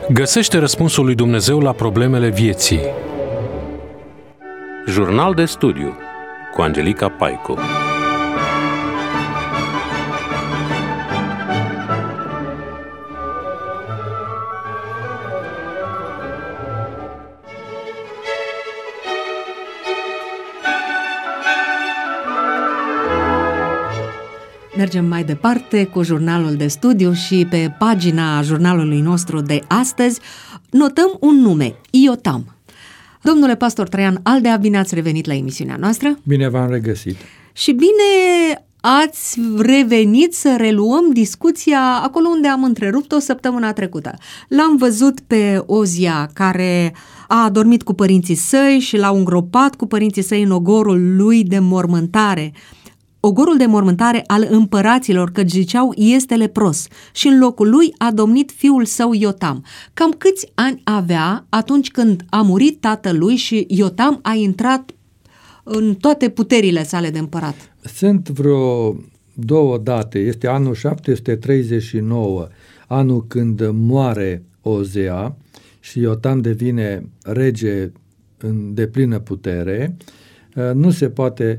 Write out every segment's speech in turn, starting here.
Găsește răspunsul lui Dumnezeu la problemele vieții. Jurnal de studiu cu Angelica Paicu. Mergem mai departe cu jurnalul de studiu și pe pagina jurnalului nostru de astăzi notăm un nume, Iotam. Domnule pastor Traian Aldea, bine ați revenit la emisiunea noastră. Bine v-am regăsit. Și bine ați revenit să reluăm discuția acolo unde am întrerupt-o săptămâna trecută. L-am văzut pe Ozia care a adormit cu părinții săi și l-au îngropat cu părinții săi în ogorul lui de mormântare. Ogorul de mormântare al împăraților, căci ziceau este lepros, și în locul lui a domnit fiul său Iotam. Cam câți ani avea atunci când a murit tatălui și Iotam a intrat în toate puterile sale de împărat? Sunt vreo două date. Este anul 739, anul când moare Ozia și Iotam devine rege în deplină putere. Nu se poate...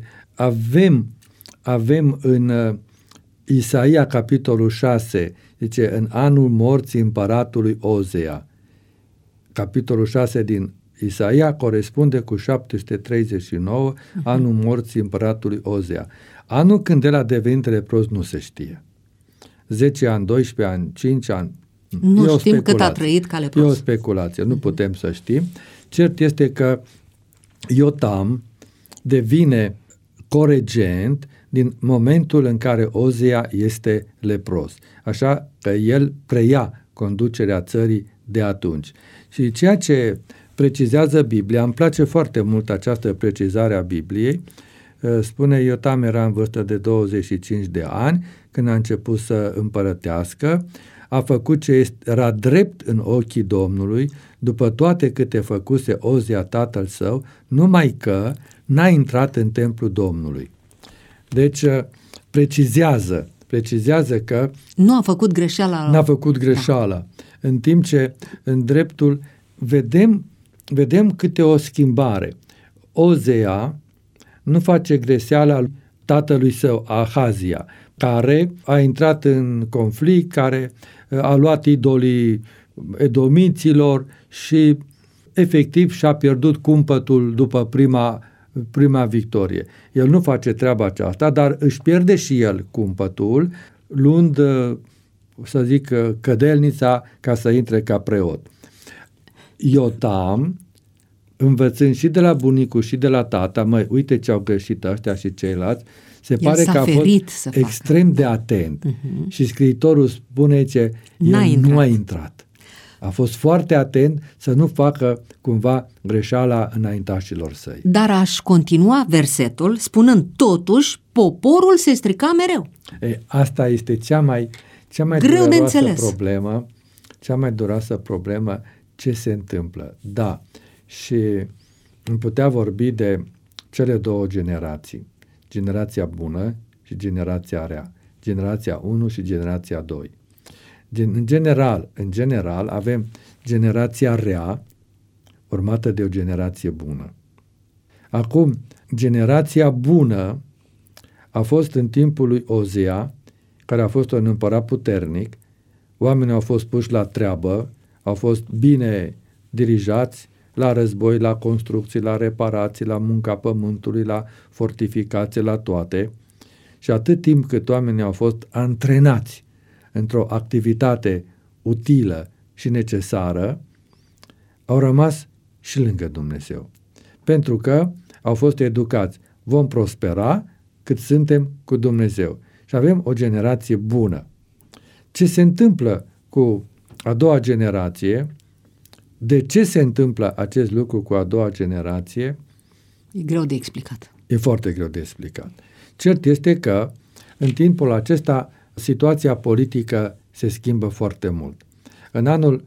Avem în Isaia, capitolul 6, zice, în anul morții împăratului Ozea. Capitolul 6 din Isaia corespunde cu 739, anul morții împăratului Ozea. Anul când el a devenit lepros nu se știe. 10 ani, 12 ani, 5 ani. Nu știm cât a trăit ca lepros. E o speculație, nu putem să știm. Cert este că Iotam devine coregent din momentul în care Ozia este lepros. Așa că el preia conducerea țării de atunci. Și ceea ce precizează Biblia, îmi place foarte mult această precizare a Bibliei, spune Iotam era în vârstă de 25 de ani când a început să împărătească, a făcut ce era drept în ochii Domnului, după toate câte făcuse Ozia tatăl său, numai că n-a intrat în templul Domnului. Deci precizează că nu a făcut greșeala. N-a făcut greșeala. Da. În timp ce în dreptul vedem câte o schimbare. Ozea nu face greșeala tatălui său, Ahazia, care a intrat în conflict, care a luat idolii edomiților și efectiv și-a pierdut cumpătul după prima victorie. El nu face treaba aceasta, dar își pierde și el cumpătul, luând, să zic, cădelnița ca să intre ca preot. Iotam, învățând și de la bunicul și de la tata, uite ce au greșit ăștia și ceilalți, se pare că a fost extrem de atent. Și scriitorul spune ce el nu a intrat. A fost foarte atent să nu facă cumva greșeala înaintașilor săi. Dar aș continua versetul spunând totuși poporul se strica mereu. Asta este cea mai greu de înțeles problemă. Cea mai dureroasă problemă, ce se întâmplă. Da, și îmi putea vorbi de cele două generații. Generația bună și generația rea. Generația 1 și generația 2. În general avem generația rea urmată de o generație bună. Acum, generația bună a fost în timpul lui Ozia, care a fost un împărat puternic, oamenii au fost puși la treabă, au fost bine dirijați la război, la construcții, la reparații, la munca pământului, la fortificații, la toate. Și atât timp cât oamenii au fost antrenați într-o activitate utilă și necesară, au rămas și lângă Dumnezeu. Pentru că au fost educați. Vom prospera cât suntem cu Dumnezeu. Și avem o generație bună. Ce se întâmplă cu a doua generație? De ce se întâmplă acest lucru cu a doua generație? E greu de explicat. E foarte greu de explicat. Cert este că în timpul acesta situația politică se schimbă foarte mult. În anul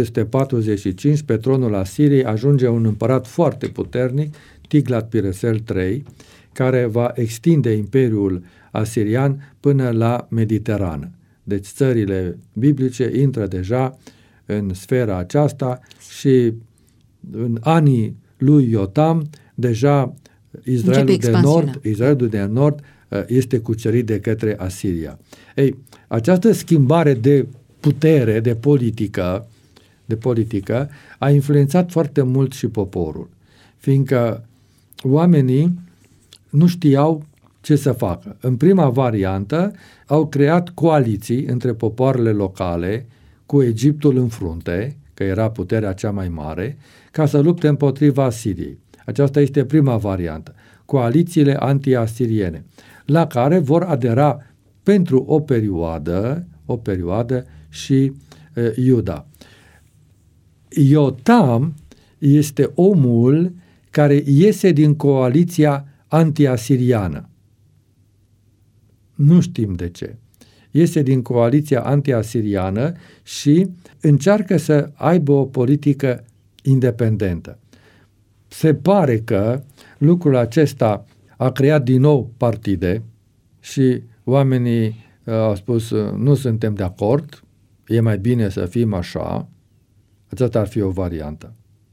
745, pe tronul Asiriei ajunge un împărat foarte puternic, Tiglat-Pileser III, care va extinde imperiul asirian până la Mediterană. Deci țările biblice intră deja în sfera aceasta și în anii lui Iotam deja Israelul de Nord este cucerit de către Asiria. Ei, această schimbare de putere, de politică, a influențat foarte mult și poporul, fiindcă oamenii nu știau ce să facă. În prima variantă au creat coaliții între popoarele locale cu Egiptul în frunte, că era puterea cea mai mare, ca să lupte împotriva Asiriei. Aceasta este prima variantă, coalițiile anti-asiriene, la care vor adera pentru o perioadă și Iuda. Iotam este omul care iese din coaliția anti-asiriană. Nu știm de ce. Iese din coaliția anti-asiriană și încearcă să aibă o politică independentă. Se pare că lucrul acesta a creat din nou partide și oamenii au spus nu suntem de acord, e mai bine să fim așa. Aceasta ar fi o variantă.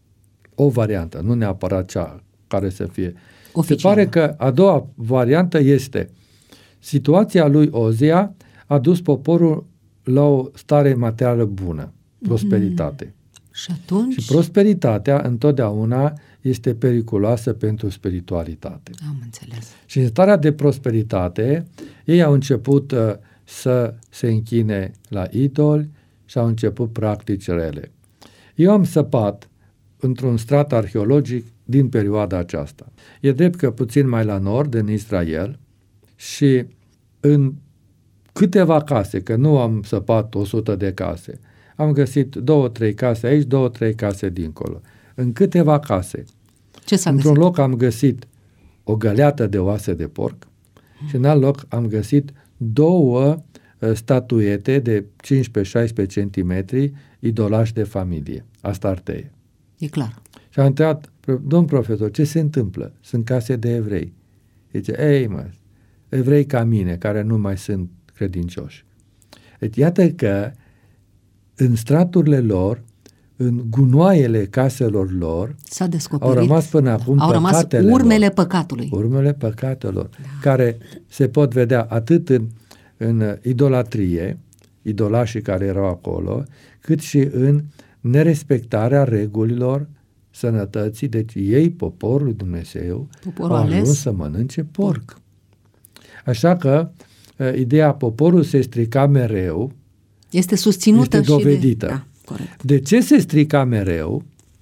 O variantă, nu neapărat cea care să fie. Oficială. Se pare că a doua variantă este situația lui Ozia a dus poporul la o stare materială bună, prosperitate. Și atunci? Și prosperitatea întotdeauna este periculoasă pentru spiritualitate. Am înțeles. Și în starea de prosperitate, ei au început să se închine la idoli și au început practici rele. Eu am săpat într-un strat arheologic din perioada aceasta. E drept că puțin mai la nord, în Israel, și în câteva case, că nu am săpat 100 de case, am găsit 2-3 case aici, 2-3 case dincolo. În câteva case. Ce s-a Într-un găsit? loc am găsit o găleată de oase de porc și în alt loc am găsit 2 statuete de 15-16 centimetri, idolași de familie, astartee. E clar. Și am întrebat, domn profesor, ce se întâmplă? Sunt case de evrei. Zice, ei mă, evrei ca mine, care nu mai sunt credincioși. Deci iată că în straturile lor, în gunoaiele caselor lor, S-a descoperit. au rămas până acum au rămas păcatele urmele lor. păcatului. Urmele păcatelor, care se pot vedea atât în idolatrie, idolașii care erau acolo, cât și în nerespectarea regulilor sănătății. Deci ei, poporul lui Dumnezeu, Poporul au ajuns ales să mănânce porc. Așa că ideea poporul se strica mereu, este susținută este dovedită. și de... Da, corect. De ce se strica mereu?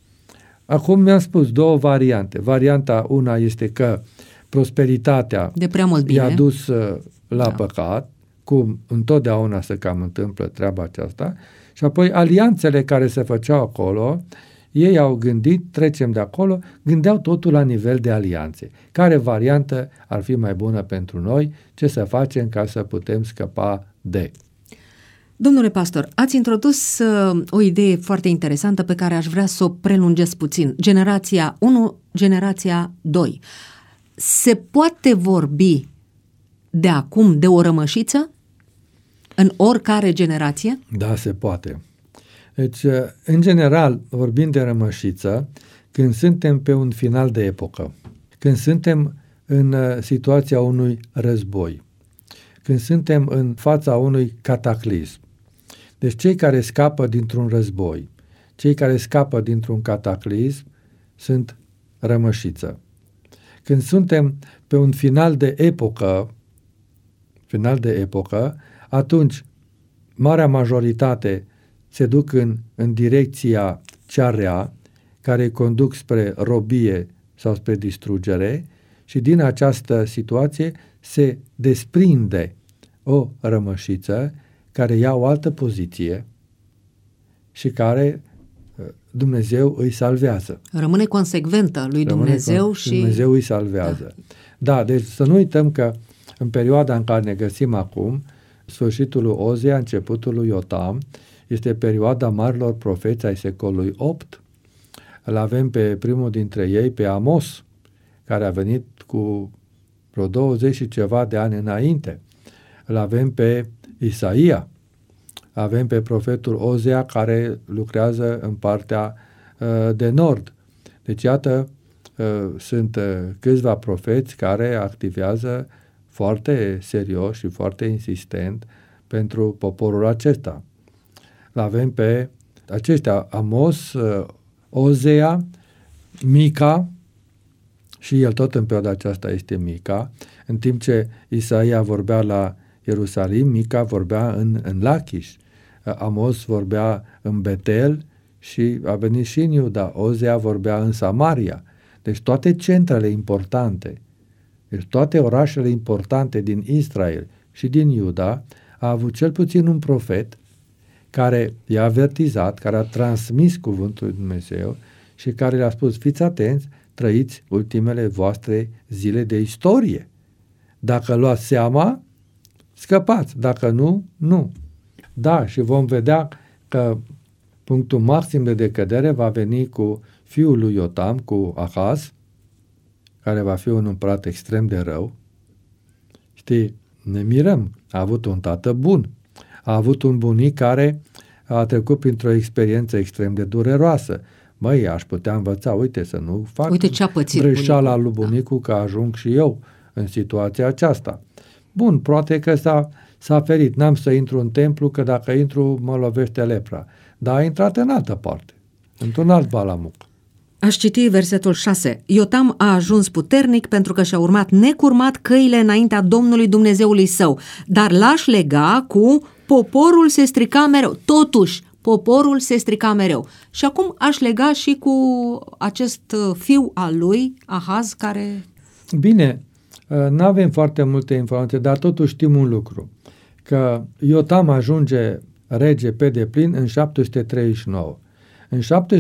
Acum mi-am spus 2 variante. Varianta una este că prosperitatea De prea mult bine. i-a dus la păcat, cum întotdeauna se cam întâmplă treaba aceasta, și apoi alianțele care se făceau acolo, ei au gândit, trecem de acolo, gândeau totul la nivel de alianțe. Care variantă ar fi mai bună pentru noi? Ce să facem ca să putem scăpa de... Domnule pastor, ați introdus o idee foarte interesantă pe care aș vrea să o prelungesc puțin. Generația 1, generația 2. Se poate vorbi de acum de o rămășiță în oricare generație? Da, se poate. Deci, în general, vorbind de rămășiță, când suntem pe un final de epocă, când suntem în situația unui război, când suntem în fața unui cataclism, deci cei care scapă dintr-un război, cei care scapă dintr-un cataclism sunt rămășiță. Când suntem pe un final de epocă, atunci marea majoritate se duc în direcția cea rea, care îi conduc spre robie sau spre distrugere, și din această situație se desprinde o rămășiță care ia o altă poziție și care Dumnezeu îi salvează. Rămâne consecventă lui Dumnezeu și... Dumnezeu îi salvează. Da, deci să nu uităm că în perioada în care ne găsim acum, sfârșitul lui Ozia, începutul lui Iotam, este perioada marilor profeți ai secolului 8. Îl avem pe primul dintre ei, pe Amos, care a venit cu vreo 20 și ceva de ani înainte. Îl avem pe Isaia, avem pe profetul Ozea care lucrează în partea de nord. Deci iată, sunt câțiva profeți care activează foarte serios și foarte insistent pentru poporul acesta. L-avem pe aceștia, Amos, Ozea, Mica, și el tot în perioada aceasta este Mica, în timp ce Isaia vorbea la Ierusalim, Mica vorbea în Lachish, Amos vorbea în Betel și a venit și în Iuda, Ozea vorbea în Samaria. Deci toate centrele importante, deci toate orașele importante din Israel și din Iuda a avut cel puțin un profet care i-a avertizat, care a transmis cuvântul lui Dumnezeu și care le-a spus: fiți atenți, trăiți ultimele voastre zile de istorie. Dacă luați seama, scăpați. Dacă nu, nu. Da, și vom vedea că punctul maxim de decădere va veni cu fiul lui Iotam, cu Ahaz, care va fi un împărat extrem de rău. Știi, ne mirăm. A avut un tată bun. A avut un bunic care a trecut printr-o experiență extrem de dureroasă. Măi, aș putea învăța, uite, să nu fac greșeala lui bunicul, că ajung și eu în situația aceasta. Bun, poate că s-a ferit, n-am să intru în templu, că dacă intru mă lovește lepra. Dar a intrat în altă parte, într-un alt balamuc. Aș citi versetul 6. Iotam a ajuns puternic pentru că și-a urmat necurmat căile înaintea Domnului Dumnezeului său, dar l-aș lega cu poporul se strica mereu. Totuși, poporul se strica mereu. Și acum aș lega și cu acest fiu al lui, Ahaz, care... Bine, n-avem foarte multe informații, dar totuși știm un lucru, că Iotam ajunge rege pe deplin în 739. În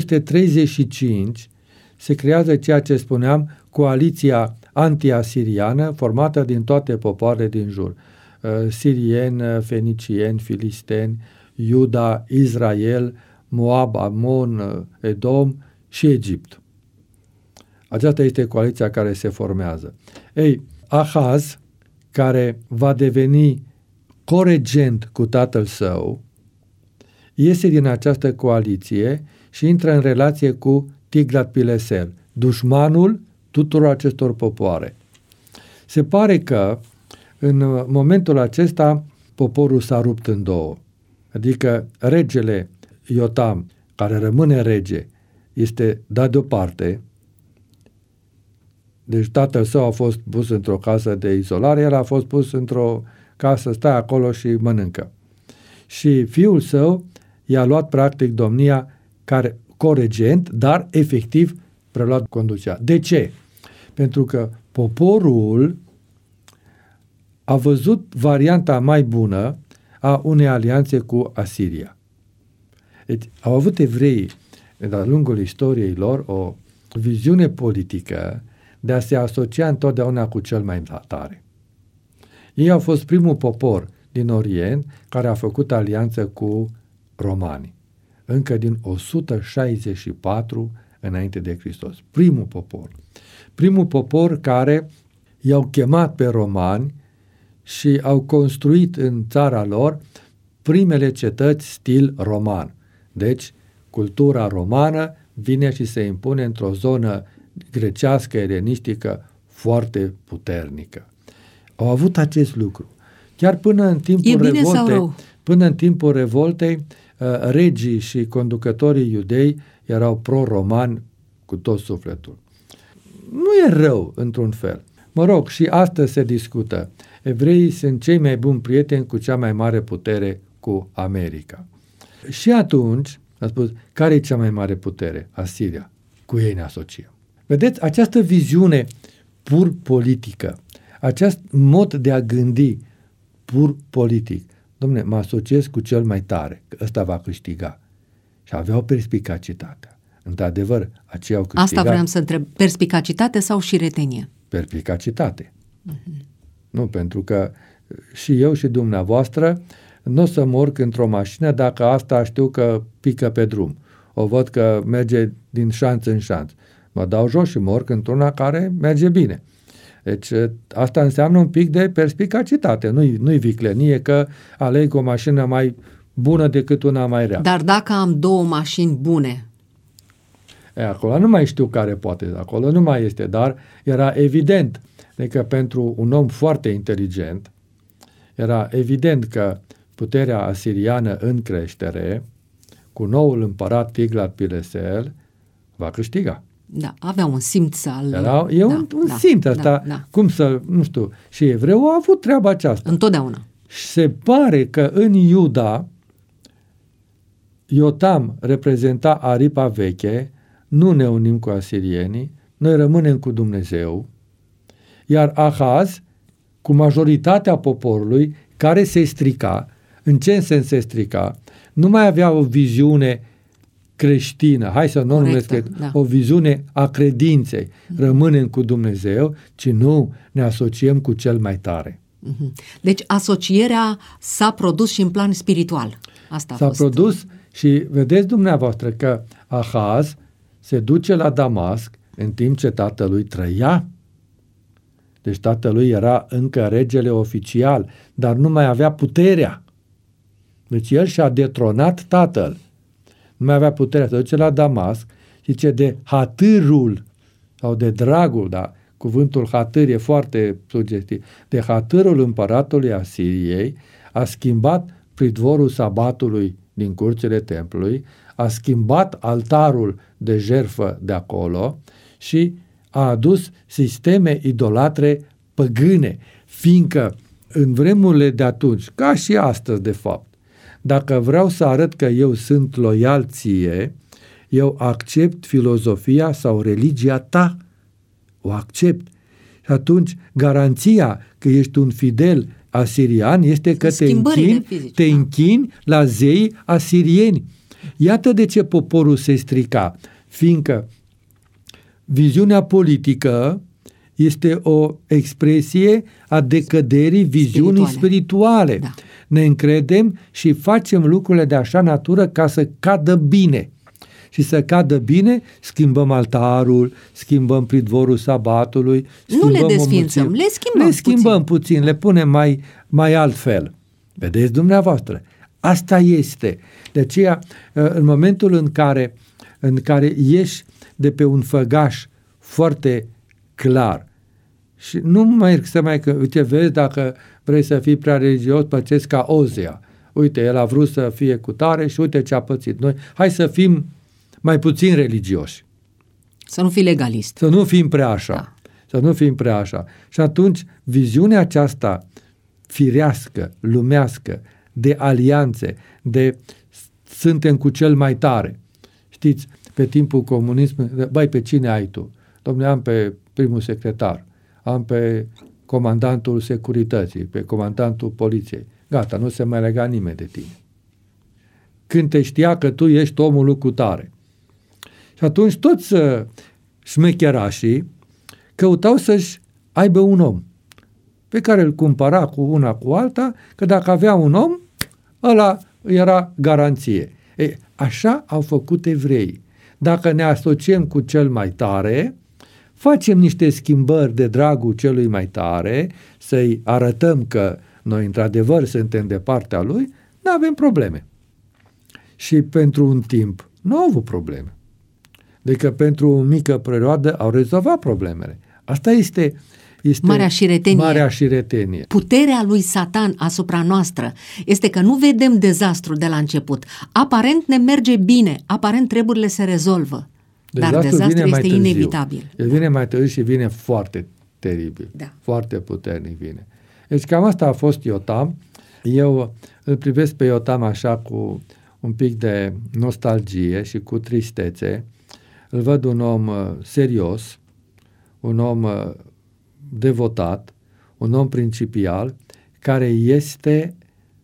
735 se creează ceea ce spuneam, coaliția anti-asiriană, formată din toate popoarele din jur. Sirieni, fenicieni, filisteni, Iuda, Israel, Moab, Amon, Edom și Egipt. Aceasta este coaliția care se formează. Ei, Ahaz, care va deveni coregent cu tatăl său, iese din această coaliție și intră în relație cu Tiglat-Pileser, dușmanul tuturor acestor popoare. Se pare că în momentul acesta poporul s-a rupt în două. Adică regele Iotam, care rămâne rege, este dat deoparte. Deci tatăl său a fost pus într-o casă de izolare, el a fost pus într-o casă, stai acolo și mănâncă. Și fiul său i-a luat practic domnia care coregent, dar efectiv preluat conducerea. De ce? Pentru că poporul a văzut varianta mai bună a unei alianțe cu Asiria. Deci, au avut evreii, de-a lungul istoriei lor, o viziune politică de a se asocia întotdeauna cu cel mai tare. Ei au fost primul popor din Orient care a făcut alianță cu romanii, încă din 164 înainte de Hristos. Primul popor care i-au chemat pe romani și au construit în țara lor primele cetăți stil roman. Deci, cultura romană vine și se impune într-o zonă grecească, elenistică, foarte puternică. Au avut acest lucru. Chiar până în timpul revoltei, regii și conducătorii iudei erau pro-romani cu tot sufletul. Nu e rău, într-un fel. Mă rog, și astăzi se discută. Evreii sunt cei mai buni prieteni cu cea mai mare putere, cu America. Și atunci, a spus, care e cea mai mare putere? Asiria. Cu ei ne asociem. Vedeți, această viziune pur politică, acest mod de a gândi pur politic, dom'le, mă asociez cu cel mai tare, că ăsta va câștiga. Și aveau perspicacitatea. Într-adevăr, aceia au câștigat. Asta vreau să întreb, perspicacitate sau șiretenie? Perspicacitate. Nu, pentru că și eu și dumneavoastră nu o să mă urc într-o mașină dacă asta știu că pică pe drum. O văd că merge din șanț în șanț. Mă dau jos și mă urc într-una care merge bine. Deci asta înseamnă un pic de perspicacitate, nu-i viclenie că aleg o mașină mai bună decât una mai rea. Dar dacă am 2 mașini bune, Acolo nu mai știu care poate, acolo nu mai este, dar era evident. Adică pentru un om foarte inteligent, era evident că puterea asiriană în creștere, cu noul împărat Tiglat-Pileser, va câștiga. da, avea un simț al... Un simț asta, cum să, nu știu, și evreul a avut treaba aceasta. Întotdeauna. Și se pare că în Iuda, Iotam reprezenta aripa veche, nu ne unim cu asirienii, noi rămânem cu Dumnezeu, iar Ahaz, cu majoritatea poporului, care se strica, în ce sens se strica, nu mai avea o viziune creștină, hai să nu numesc o viziune a credinței, rămânem cu Dumnezeu, ci nu ne asociem cu cel mai tare. Deci asocierea s-a produs și în plan spiritual. Asta s-a produs și vedeți dumneavoastră că Ahaz se duce la Damasc în timp ce tatălui trăia. Deci tatălui era încă regele oficial, dar nu mai avea puterea. Deci el și-a detronat tatăl. Nu mai avea puterea. Se duce la Damasc și zice de hatârul sau de dragul, da, cuvântul hatâr e foarte sugestiv, de hatârul împăratului Asiriei, a schimbat pridvorul sabatului din curțile templului, a schimbat altarul de jertfă de acolo și a adus sisteme idolatre păgâne, fiindcă în vremurile de atunci, ca și astăzi de fapt, dacă vreau să arăt că eu sunt loial ție, eu accept filozofia sau religia ta, o accept. Și atunci garanția că ești un fidel asirian este că te închini la zei asirieni. Iată de ce poporul se strica, fiindcă viziunea politică este o expresie a decăderii viziunii spirituale. Da. Ne încredem și facem lucrurile de așa natură ca să cadă bine. Și să cadă bine, schimbăm altarul, schimbăm pridvorul sabatului. Nu le desfințăm, le schimbăm puțin, le punem mai altfel. Vedeți dumneavoastră? Asta este. De aceea, în momentul în care ieși de pe un făgaș foarte clar și nu mai că, uite, vezi, dacă vrei să fii prea religios, pățești ca Ozia. Uite, el a vrut să fie cu tare și uite ce a pățit. Noi, hai să fim mai puțin religioși. Să nu fii legalist. Să nu fim prea așa. Da. Să nu fim prea așa. Și atunci, viziunea aceasta firească, lumească, de alianțe, de suntem cu cel mai tare. Știți, pe timpul comunismului, băi, pe cine ai tu? Dom'le, am pe primul secretar, am pe comandantul securității, pe comandantul poliției. Gata, nu se mai lega nimeni de tine. Când te știa că tu ești omul cu tare. Și atunci toți șmecherașii căutau să-și aibă un om pe care îl cumpăra cu una cu alta, că dacă avea un om, ăla era garanție. Așa au făcut evreii. Dacă ne asociem cu cel mai tare, facem niște schimbări de dragul celui mai tare, să-i arătăm că noi într-adevăr suntem de partea lui, nu avem probleme. Și pentru un timp nu au avut probleme. Adică pentru o mică perioadă au rezolvat problemele. Asta este marea șiretenie. Puterea lui Satan asupra noastră este că nu vedem dezastru de la început. Aparent ne merge bine, aparent treburile se rezolvă. Dar dezastrul este inevitabil. El vine mai târziu și vine foarte teribil. Da. Foarte puternic vine. Deci cam asta a fost Iotam. Eu îl privesc pe Iotam așa cu un pic de nostalgie și cu tristețe. Îl văd un om serios, un om devotat, un om principial, care este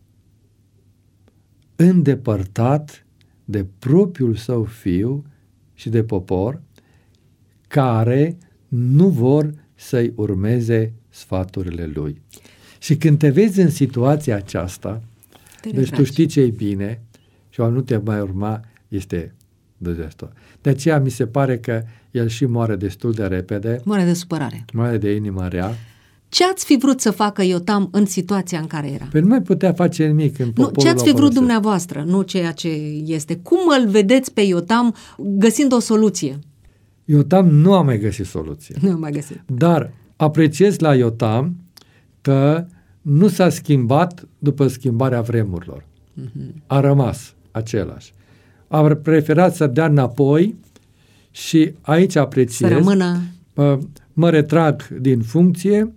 îndepărtat de propriul său fiu și de popor, care nu vor să-i urmeze sfaturile lui. Și când te vezi în situația aceasta, deci tu știi ce e bine și nu te mai urma, este dezastru. De aceea mi se pare că el și moare destul de repede. Moare de supărare. Moare de inimă rea. Ce ați fi vrut să facă Iotam în situația în care era? Păi nu mai putea face nimic în poporul. Nu, ce ați fi vrut dumneavoastră, nu ceea ce este. Cum îl vedeți pe Iotam găsind o soluție? Iotam nu a mai găsit soluție. Nu a mai găsit. Dar apreciez la Iotam că nu s-a schimbat după schimbarea vremurilor. A rămas același. A preferat să dea înapoi și aici apreciez. Să rămână. Mă retrag din funcție,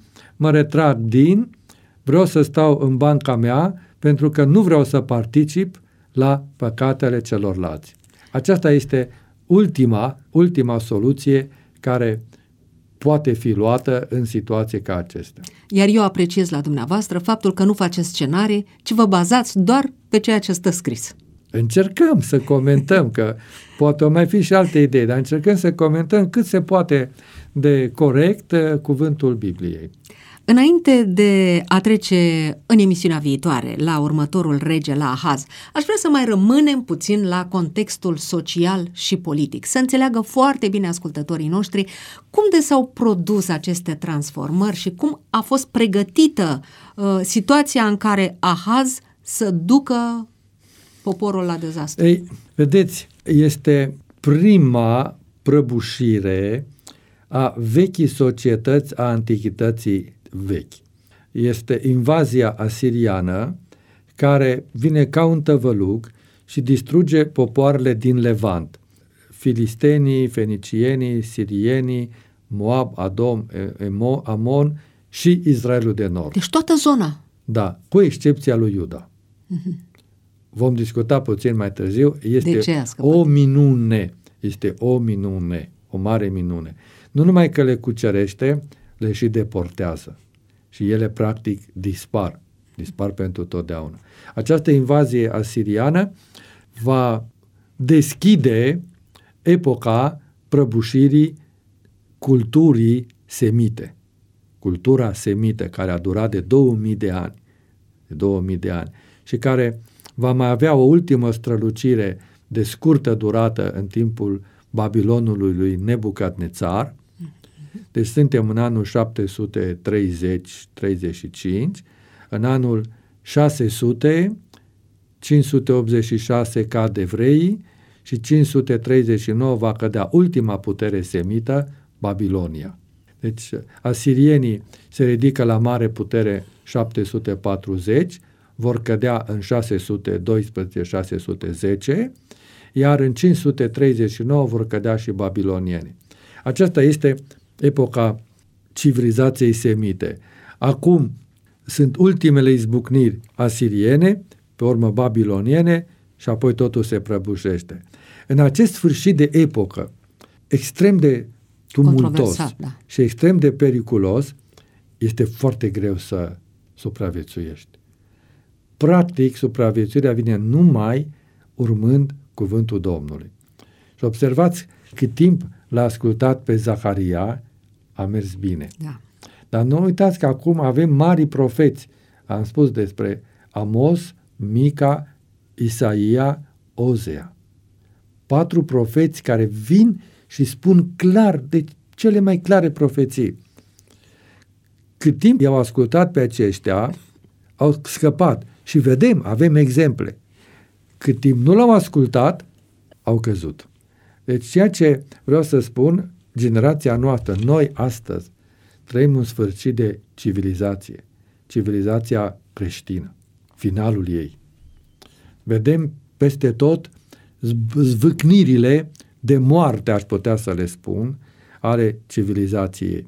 vreau să stau în banca mea pentru că nu vreau să particip la păcatele celorlalți. Aceasta este ultima soluție care poate fi luată în situații ca acestea. Iar eu apreciez la dumneavoastră faptul că nu faceți scenarii, ci vă bazați doar pe ceea ce stă scris. Încercăm să comentăm, că poate o mai fi și alte idei, dar încercăm să comentăm cât se poate de corect cuvântul Bibliei. Înainte de a trece în emisiunea viitoare la următorul rege, la Ahaz, aș vrea să mai rămânem puțin la contextul social și politic, să înțeleagă foarte bine ascultătorii noștri cum de s-au produs aceste transformări și cum a fost pregătită situația în care Ahaz să ducă poporul la dezastru. Ei, vedeți, este prima prăbușire a vechii societăți, a antichității vechi. Este invazia asiriană care vine ca un tăvălug și distruge popoarele din Levant. Filistenii, fenicienii, sirienii, Moab, Adom, Amon și Israelul de Nord. Deci toată zona. Da, cu excepția lui Iuda. Vom discuta puțin mai târziu. Este o minune. Este o minune, o mare minune. Nu numai că le cucerește, le și deportează. Și ele, practic, dispar pentru totdeauna. Această invazie asiriană va deschide epoca prăbușirii culturii semite. Cultura semită, care a durat de 2000 de ani. Și care va mai avea o ultimă strălucire de scurtă durată în timpul Babilonului lui Nebucadnețar. Deci suntem în anul 730-35, în anul 600, 586 cad evreii și 539 va cădea ultima putere semită, Babilonia. Deci asirienii se ridică la mare putere 740, vor cădea în 612-610, iar în 539 vor cădea și babilonieni. Aceasta este epoca civilizației semite. Acum sunt ultimele izbucniri asiriene, pe urmă babiloniene și apoi totul se prăbușește. În acest sfârșit de epocă, extrem de tumultos și extrem de periculos, este foarte greu să supraviețuiești. Practic, supraviețuirea vine numai urmând cuvântul Domnului. Și observați cât timp l-a ascultat pe Zaharia, a mers bine. Da. Dar nu uitați că acum avem mari profeți. Am spus despre Amos, Mica, Isaia, Ozea. 4 profeți care vin și spun clar, de cele mai clare profeții. Cât timp i-au ascultat pe aceștia, au scăpat. Și vedem, avem exemple. Cât timp nu l-au ascultat, au căzut. Deci ceea ce vreau să spun, generația noastră, noi astăzi, trăim un sfârșit de civilizație. Civilizația creștină. Finalul ei. Vedem peste tot zvâcnirile de moarte, aș putea să le spun, ale civilizației.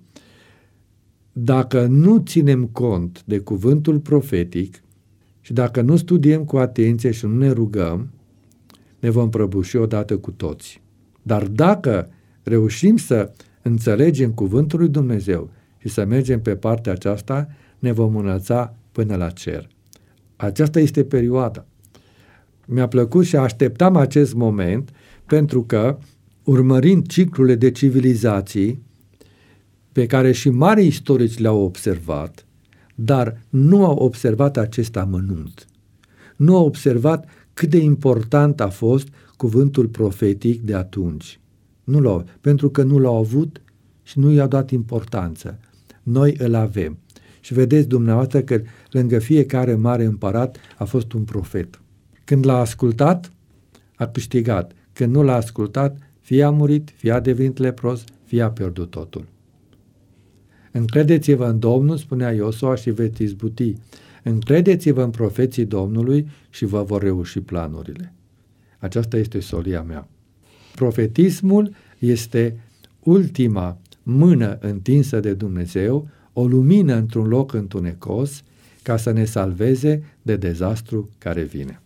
Dacă nu ținem cont de cuvântul profetic și dacă nu studiem cu atenție și nu ne rugăm, ne vom prăbuși odată cu toți. Dar dacă reușim să înțelegem cuvântul lui Dumnezeu și să mergem pe partea aceasta, ne vom înălța până la cer. Aceasta este perioada. Mi-a plăcut și așteptam acest moment pentru că, urmărind ciclurile de civilizații pe care și mari istorici le-au observat, dar nu au observat acest amănunt. Nu au observat cât de important a fost cuvântul profetic de atunci. Pentru că nu l-au avut și nu i-au dat importanță. Noi îl avem. Și vedeți dumneavoastră că lângă fiecare mare împărat a fost un profet. Când l-a ascultat, a câștigat. Când nu l-a ascultat, fie a murit, fie a devenit lepros, fie a pierdut totul. Încredeți-vă în Domnul, spunea Iosua, și veți izbuti. Încredeți-vă în profeții Domnului și vă vor reuși planurile. Aceasta este solia mea. Profetismul este ultima mână întinsă de Dumnezeu, o lumină într-un loc întunecos, ca să ne salveze de dezastru care vine.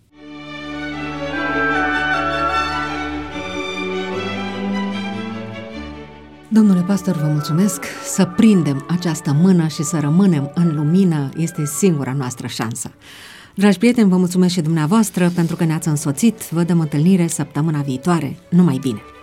Domnule pastor, vă mulțumesc. Să prindem această mână și să rămânem în lumină este singura noastră șansă. Dragi prieteni, vă mulțumesc și dumneavoastră pentru că ne-ați însoțit. Vă dăm întâlnire săptămâna viitoare. Numai bine!